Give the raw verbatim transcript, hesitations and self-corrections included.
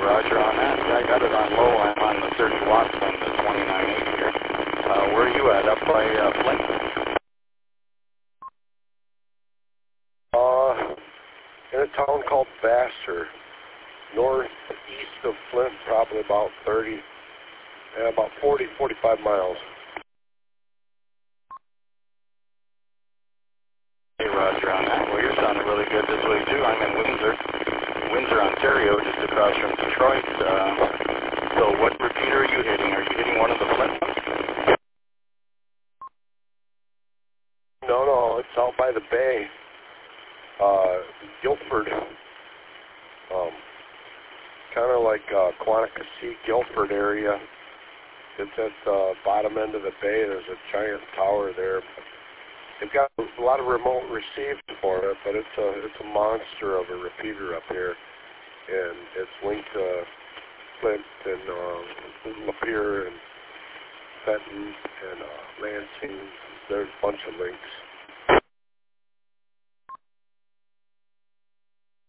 Roger on that. Yeah, I got it on low. I'm on the thirty watts on the twenty-nine eight here. Uh, where are you at? Up by uh, Flint? Uh, in a town called Vassar, northeast of Flint, probably about thirty, yeah, about forty, forty-five miles. Hey, Roger on that. Well, you're sounding really good this way, too. I'm in Windsor, Windsor, Ontario, just across from Detroit. Uh, so what repeater are you hitting? Are you hitting one of the Flint ones? No, no, it's out by the bay. Uh, Guilford. Um, kind of like uh, Quantico, Guilford area. It's at the bottom end of the bay. There's a giant tower there. They've got a lot of remote received for it, but it's a it's a monster of a repeater up here, and it's linked to Flint and uh, Lapeer and Fenton and uh, Lansing. There's a bunch of links.